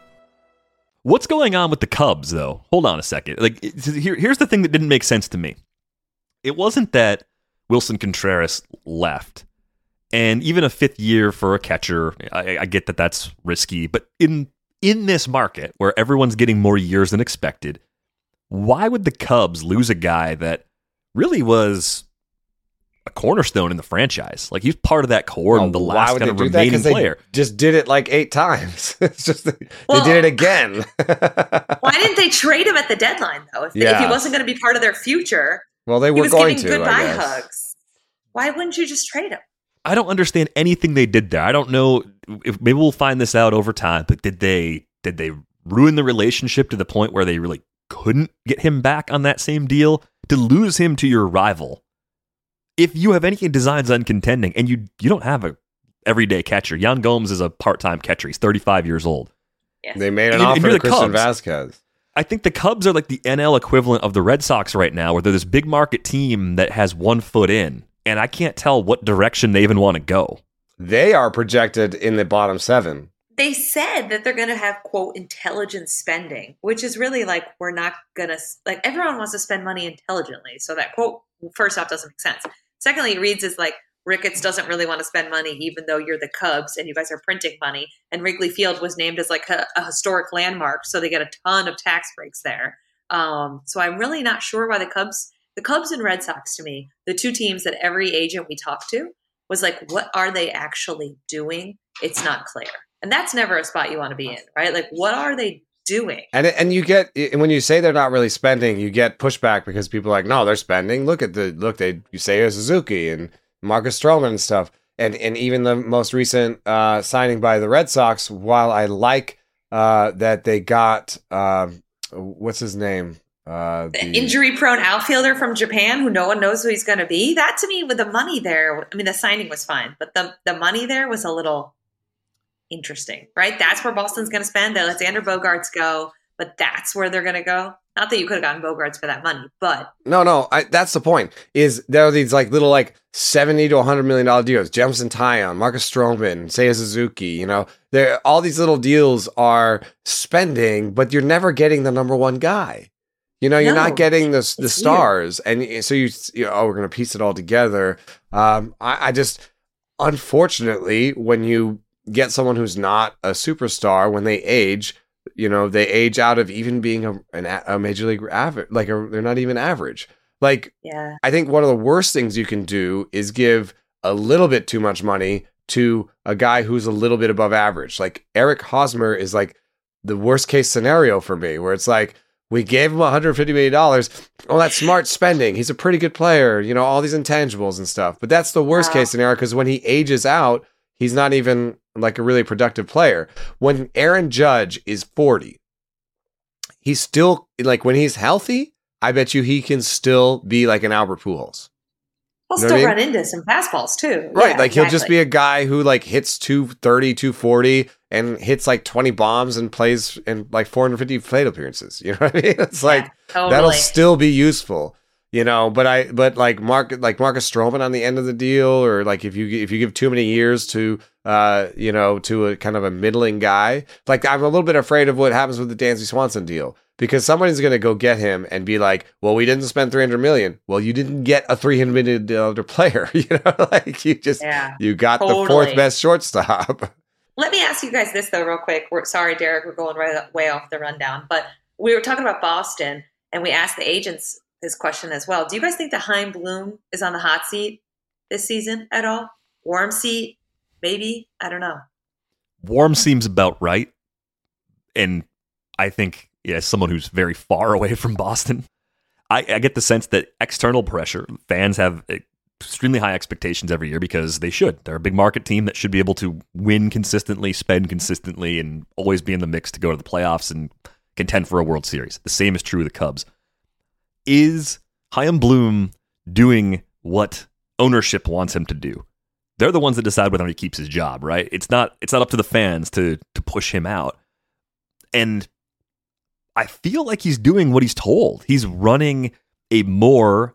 What's going on with the Cubs, though? Hold on a second. Like, here, here's the thing that didn't make sense to me. It wasn't that Wilson Contreras left, and even a fifth year for a catcher, I, I get that that's risky, but in in this market where everyone's getting more years than expected, why would the Cubs lose a guy that really was a cornerstone in the franchise? Like, he's part of that core oh, and the last kind of remaining player. They just did it like eight times. It's just they well, did it again. Why didn't they trade him at the deadline, though? If, yeah. if he wasn't going to be part of their future, well, they were he was going giving to, goodbye I guess. hugs. Why wouldn't you just trade him? I don't understand anything they did there. I don't know if maybe we'll find this out over time, but did they did they ruin the relationship to the point where they really couldn't get him back on that same deal? To lose him to your rival, if you have any designs on contending, and you you don't have a everyday catcher. Yan Gomes is a part-time catcher. He's thirty-five years old. Yes. They made an and, offer and to Christian Cubs. Vasquez. I think the Cubs are like the N L equivalent of the Red Sox right now, where they're this big market team that has one foot in, and I can't tell what direction they even want to go. They are projected in the bottom seven. They said that they're going to have, quote, intelligent spending, which is really like, we're not going to, like, everyone wants to spend money intelligently. So that quote, first off, doesn't make sense. Secondly, it reads as like, Ricketts doesn't really want to spend money, even though you're the Cubs and you guys are printing money. And Wrigley Field was named as like a, a historic landmark, so they get a ton of tax breaks there. Um, so I'm really not sure why the Cubs, the Cubs and Red Sox, to me, the two teams that every agent we talked to was like, what are they actually doing? It's not clear. And that's never a spot you want to be in, right? Like, what are they doing? And and you get, when you say they're not really spending, you get pushback because people are like, no, they're spending. Look at the, look, they, you say Suzuki and Marcus Stroman and stuff. And and even the most recent uh, signing by the Red Sox, while I like uh, that they got, uh, what's his name? Uh, the injury-prone outfielder from Japan who no one knows who he's going to be. That, to me, with the money there, I mean, the signing was fine, but the, the money there was a little interesting, right? That's where Boston's going to spend. They let Xander Bogaerts go, but that's where they're going to go. Not that you could have gotten Bogaerts for that money, but no, no, I, that's the point. Is there are these like little like seventy to a hundred million dollar deals? Jefferson Tyon, Marcus Stroman, Seiya Suzuki. You know, there all these little deals are spending, but you're never getting the number one guy. You know, you're no, not getting the the stars, weird. And so you, you know, oh, we're going to piece it all together. Um, I, I just, unfortunately, when you get someone who's not a superstar, when they age, you know, they age out of even being a, an, a major league average. Like a, they're not even average. Like, yeah. I think one of the worst things you can do is give a little bit too much money to a guy who's a little bit above average. Like Eric Hosmer is like the worst case scenario for me, where it's like, we gave him one hundred fifty million dollars. Oh, that's smart spending. He's a pretty good player, you know, all these intangibles and stuff. But that's the worst wow. case scenario, because when he ages out, he's not even like a really productive player. When Aaron Judge is forty, he's still, like, when he's healthy, I bet you he can still be like an Albert Pujols. He'll you know still I mean? run into some fastballs too. Right. Yeah, like exactly. he'll just be a guy who like hits two thirty, two forty and hits like twenty bombs and plays in like four hundred fifty plate appearances. You know what I mean? It's like, yeah, totally. That'll still be useful, you know, but I, but like Mark, like Marcus Stroman on the end of the deal, or like if you, if you give too many years to, uh, you know, to a kind of a middling guy, like I'm a little bit afraid of what happens with the Dansby Swanson deal. Because somebody's going to go get him and be like, well, we didn't spend three hundred million dollars. Well, you didn't get a three hundred million dollars player. You know, like you just, yeah, you got totally. the fourth best shortstop. Let me ask you guys this, though, real quick. We're sorry, Derek, we're going right way off the rundown. But we were talking about Boston, and we asked the agents this question as well. Do you guys think that Chaim Bloom is on the hot seat this season at all? Warm seat? Maybe? I don't know. Warm seems about right. And I think, yeah, as someone who's very far away from Boston, I, I get the sense that external pressure, fans have extremely high expectations every year because they should. They're a big market team that should be able to win consistently, spend consistently, and always be in the mix to go to the playoffs and contend for a World Series. The same is true of the Cubs. Is Chaim Bloom doing what ownership wants him to do? They're the ones that decide whether he keeps his job, right? It's not it's not up to the fans to to push him out. And I feel like he's doing what he's told. He's running a more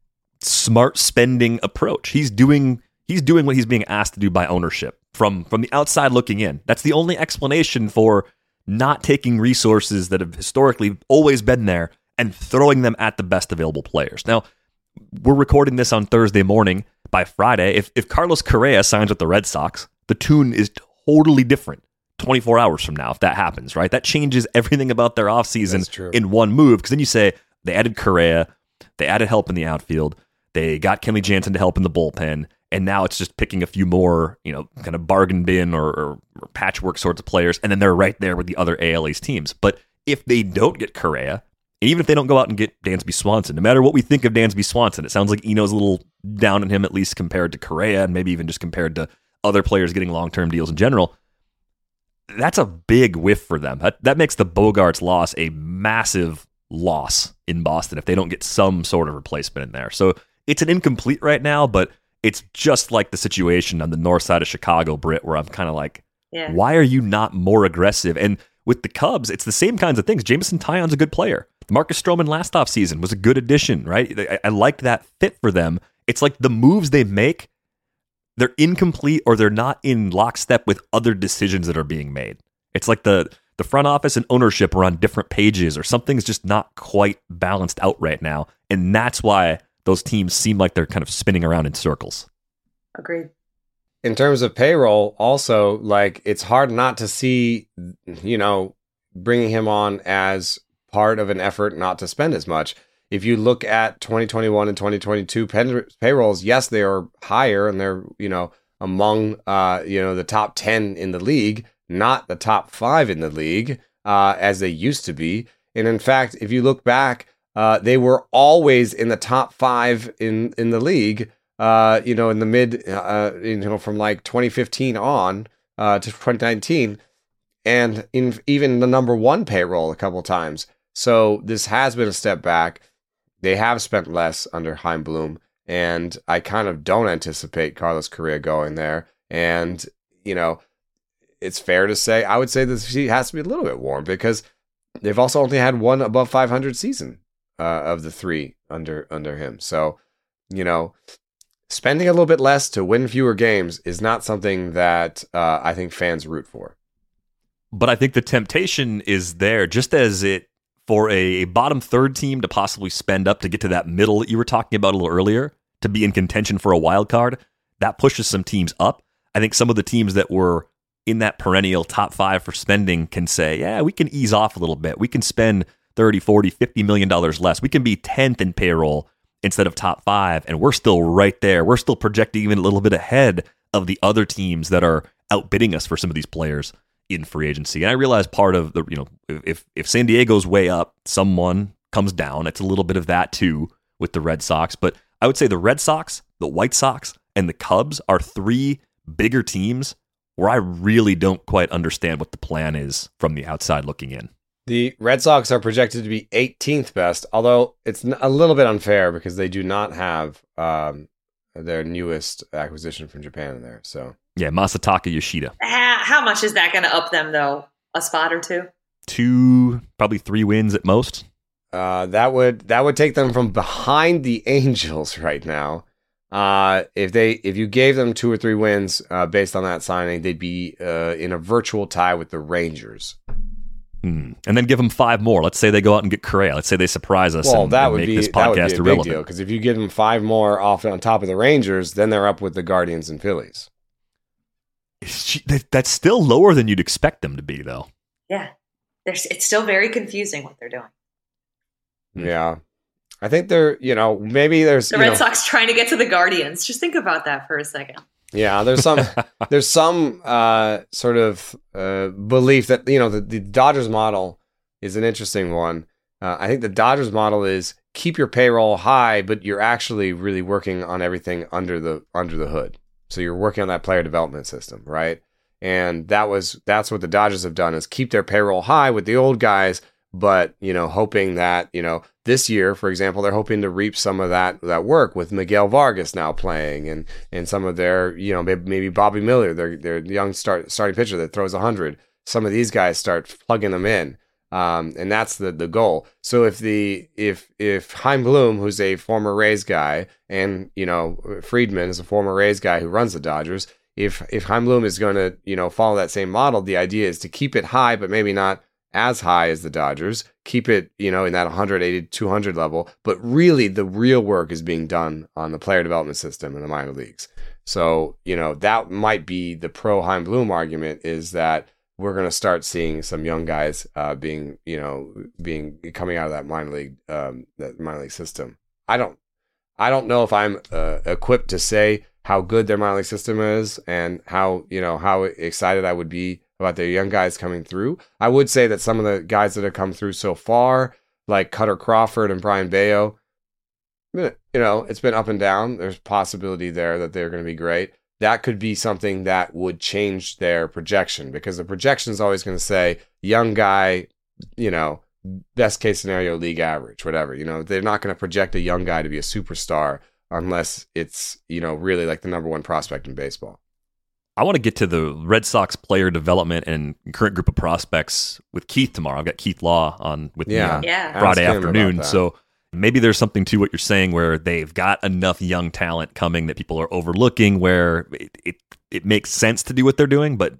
smart spending approach. He's doing he's doing what he's being asked to do by ownership from from the outside looking in. That's the only explanation for not taking resources that have historically always been there and throwing them at the best available players. Now, we're recording this on Thursday morning. By Friday, if if Carlos Correa signs with the Red Sox, the tune is totally different twenty-four hours from now if that happens, right? That changes everything about their offseason in one move, because then you say they added Correa, they added help in the outfield, they got Kenley Jansen to help in the bullpen, and now it's just picking a few more, you know, kind of bargain bin or, or, or patchwork sorts of players, and then they're right there with the other A L East teams. But if they don't get Correa, even if they don't go out and get Dansby Swanson, no matter what we think of Dansby Swanson, it sounds like Eno's a little down on him, at least compared to Correa, and maybe even just compared to other players getting long-term deals in general. That's a big whiff for them. That, that makes the Bogaerts loss a massive loss in Boston if they don't get some sort of replacement in there. So it's an incomplete right now, but it's just like the situation on the north side of Chicago, Britt, where I'm kind of like, yeah. Why are you not more aggressive? And with the Cubs, it's the same kinds of things. Jameson Taillon's a good player. Marcus Stroman last offseason was a good addition, right? I, I liked that fit for them. It's like the moves they make, they're incomplete or they're not in lockstep with other decisions that are being made. It's like the, the front office and ownership are on different pages, or something's just not quite balanced out right now. And that's why those teams seem like they're kind of spinning around in circles. Agreed. In terms of payroll, also, like, it's hard not to see, you know, bringing him on as part of an effort not to spend as much. If you look at twenty twenty-one and twenty twenty-two pay- payrolls, yes, they are higher and they're, you know, among, uh, you know, the top ten in the league, not the top five in the league, uh, as they used to be. And in fact, if you look back, uh, they were always in the top five in, in the league, uh, you know, in the mid, uh, you know, from like twenty fifteen on, uh, to twenty nineteen, and in even the number one payroll a couple times. So this has been a step back. They have spent less under Chaim Bloom, and I kind of don't anticipate Carlos Correa going there. And, you know, it's fair to say, I would say that he has to be a little bit warm because they've also only had one above five hundred season uh, of the three under under him. So, you know, spending a little bit less to win fewer games is not something that uh, I think fans root for. But I think the temptation is there, just as it for a bottom third team to possibly spend up to get to that middle that you were talking about a little earlier, to be in contention for a wild card. That pushes some teams up. I think some of the teams that were in that perennial top five for spending can say, yeah, we can ease off a little bit. We can spend thirty, forty, fifty million dollars less. We can be tenth in payroll instead of top five, and we're still right there. We're still projecting even a little bit ahead of the other teams that are outbidding us for some of these players in free agency. And I realize part of the, you know, if if San Diego's way up, someone comes down. It's a little bit of that too with the Red Sox. But I would say the Red Sox, the White Sox, and the Cubs are three bigger teams where I really don't quite understand what the plan is from the outside looking in. The Red Sox are projected to be eighteenth best, although it's a little bit unfair because they do not have um, their newest acquisition from Japan in there. So yeah, Masataka Yoshida. How, how much is that going to up them, though? A spot or two? Two, probably three wins at most. Uh, that would that would take them from behind the Angels right now. Uh, if they if you gave them two or three wins uh, based on that signing, they'd be uh, in a virtual tie with the Rangers. Hmm. And then give them five more. Let's say they go out and get Correa. Let's say they surprise us well, and, that and would make be, this that would podcast be a irrelevant. big deal, because if you give them five more off on top of the Rangers, then they're up with the Guardians and Phillies. That's still lower than you'd expect them to be, though. Yeah. There's, it's still very confusing what they're doing. Yeah. I think they're, you know, maybe there's... The you Red know, Sox trying to get to the Guardians. Just think about that for a second. Yeah, there's some there's some uh, sort of uh, belief that, you know, the, the Dodgers model is an interesting one. Uh, I think the Dodgers model is keep your payroll high, but you're actually really working on everything under the under the hood. So you're working on that player development system, right? And that was that's what the Dodgers have done is keep their payroll high with the old guys, but you know, hoping that, you know, this year, for example, they're hoping to reap some of that that work with Miguel Vargas now playing and and some of their, you know, maybe, maybe Bobby Miller, their their young start starting pitcher that throws one hundred. Some of these guys start plugging them in. Um, and that's the, the goal. So if the if if Chaim Bloom, who's a former Rays guy, and you know Friedman is a former Rays guy who runs the Dodgers, if if Chaim Bloom is going to you know follow that same model, the idea is to keep it high, but maybe not as high as the Dodgers. Keep it you know in that one eighty, two hundred level, but really the real work is being done on the player development system in the minor leagues. So you know that might be the pro Chaim Bloom argument is that we're going to start seeing some young guys uh, being, you know, being coming out of that minor league, um, that minor league system. I don't, I don't know if I'm uh, equipped to say how good their minor league system is and how, you know, how excited I would be about their young guys coming through. I would say that some of the guys that have come through so far, like Cutter Crawford and Brian Bayo, you know, it's been up and down. There's possibility there that they're going to be great. That could be something that would change their projection because the projection is always going to say young guy, you know, best case scenario, league average, whatever. You know, they're not going to project a young guy to be a superstar unless it's, you know, really like the number one prospect in baseball. I want to get to the Red Sox player development and current group of prospects with Keith tomorrow. I've got Keith Law on with yeah. me on Yeah. Friday afternoon. So maybe there's something to what you're saying where they've got enough young talent coming that people are overlooking where it, it, it makes sense to do what they're doing, but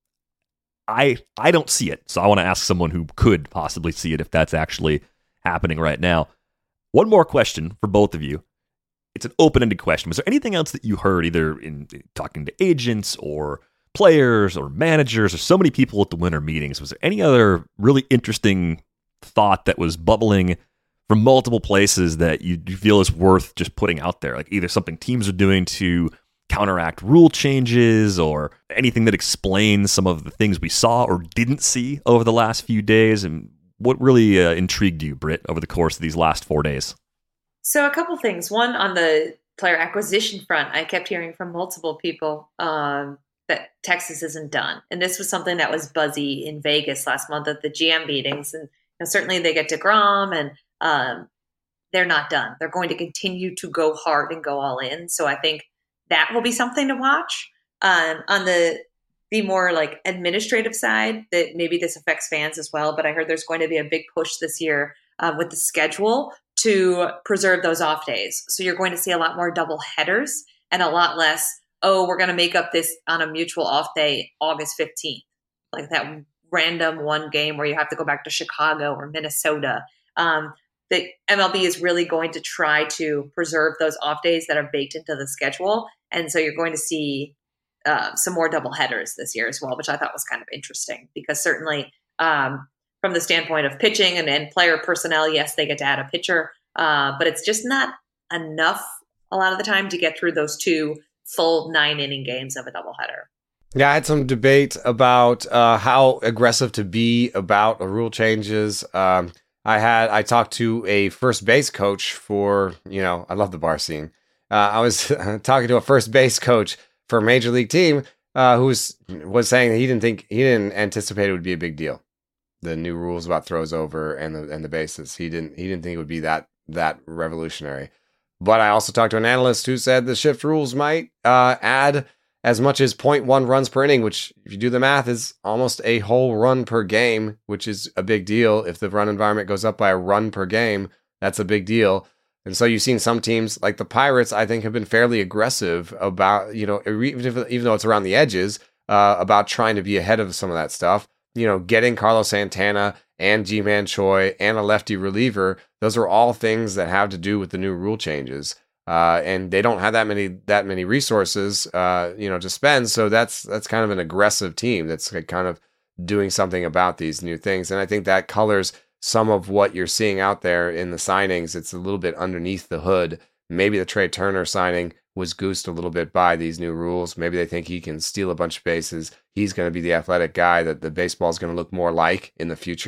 I I don't see it. So I want to ask someone who could possibly see it if that's actually happening right now. One more question for both of you. It's an open-ended question. Was there anything else that you heard either in talking to agents or players or managers or so many people at the winter meetings? Was there any other really interesting thought that was bubbling from multiple places that you feel is worth just putting out there, like either something teams are doing to counteract rule changes or anything that explains some of the things we saw or didn't see over the last few days? And what really uh, intrigued you, Britt, over the course of these last four days? So a couple things. One, on the player acquisition front, I kept hearing from multiple people um, that Texas isn't done. And this was something that was buzzy in Vegas last month at the G M meetings. And you know, certainly they get DeGrom and Um, they're not done. They're going to continue to go hard and go all in. So I think that will be something to watch. Um, on the the more like administrative side, that maybe this affects fans as well. But I heard there's going to be a big push this year uh, with the schedule to preserve those off days. So you're going to see a lot more double headers and a lot less, oh, we're going to make up this on a mutual off day August fifteenth. Like that random one game where you have to go back to Chicago or Minnesota. Um, The M L B is really going to try to preserve those off days that are baked into the schedule. And so you're going to see uh, some more double headers this year as well, which I thought was kind of interesting because certainly um, from the standpoint of pitching and, and player personnel, yes, they get to add a pitcher, uh, but it's just not enough a lot of the time to get through those two full nine inning games of a doubleheader. Yeah, I had some debate about uh, how aggressive to be about rule changes. Um, I had I talked to a first base coach for, you know, I love the bar scene. Uh, I was talking to a first base coach for a major league team uh, who was, was saying that he didn't think he didn't anticipate it would be a big deal. The new rules about throws over and the and the bases. He didn't he didn't think it would be that that revolutionary. But I also talked to an analyst who said the shift rules might uh, add as much as zero point one runs per inning, which if you do the math is almost a whole run per game, which is a big deal. If the run environment goes up by a run per game, that's a big deal. And so you've seen some teams like the Pirates, I think, have been fairly aggressive about, you know, even if, even though it's around the edges, uh, about trying to be ahead of some of that stuff. You know, getting Carlos Santana and Ji-Man Choi and a lefty reliever, those are all things that have to do with the new rule changes. Uh, and they don't have that many that many resources, uh, you know, to spend. So that's that's kind of an aggressive team that's like kind of doing something about these new things. And I think that colors some of what you're seeing out there in the signings. It's a little bit underneath the hood. Maybe the Trey Turner signing was goosed a little bit by these new rules. Maybe they think he can steal a bunch of bases. He's going to be the athletic guy that the baseball is going to look more like in the future.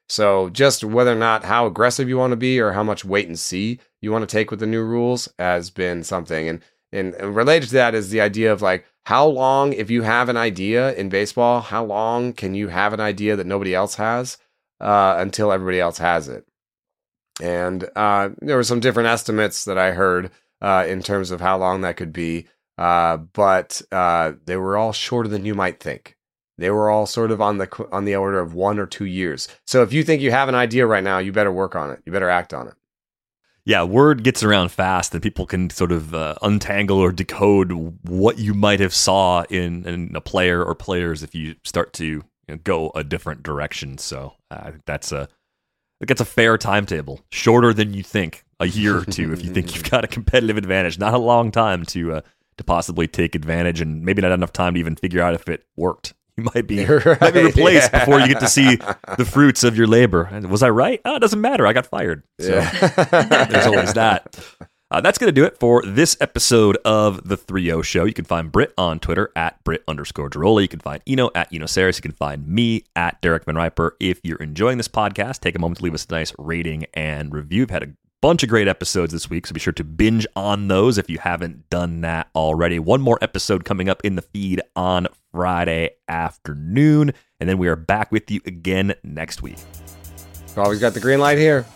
So just whether or not how aggressive you want to be or how much wait and see you want to take with the new rules has been something. And, and, and related to that is the idea of like, how long, if you have an idea in baseball, how long can you have an idea that nobody else has uh, until everybody else has it? And uh, there were some different estimates that I heard uh, in terms of how long that could be. Uh, but uh, they were all shorter than you might think. They were all sort of on the on the order of one or two years. So if you think you have an idea right now, you better work on it. You better act on it. Yeah, word gets around fast, and people can sort of uh, untangle or decode what you might have saw in, in a player or players if you start to you know, go a different direction. So uh, that's a I think that's a fair timetable, shorter than you think, a year or two if you think you've got a competitive advantage. Not a long time to uh, to possibly take advantage, and maybe not enough time to even figure out if it worked. You might be, right, might be replaced yeah. before you get to see the fruits of your labor. Was I right? Oh, it doesn't matter. I got fired. So yeah. There's always that. Uh, that's going to do it for this episode of The three oh Show. You can find Britt on Twitter at Britt underscore Girola. You can find Eno at Eno Saris. You can find me at Derek Van Riper. If you're enjoying this podcast, take a moment to leave us a nice rating and review. We've had a bunch of great episodes this week, so be sure to binge on those if you haven't done that already. One more episode coming up in the feed on Friday afternoon, and then we are back with you again next week. Always got the green light here.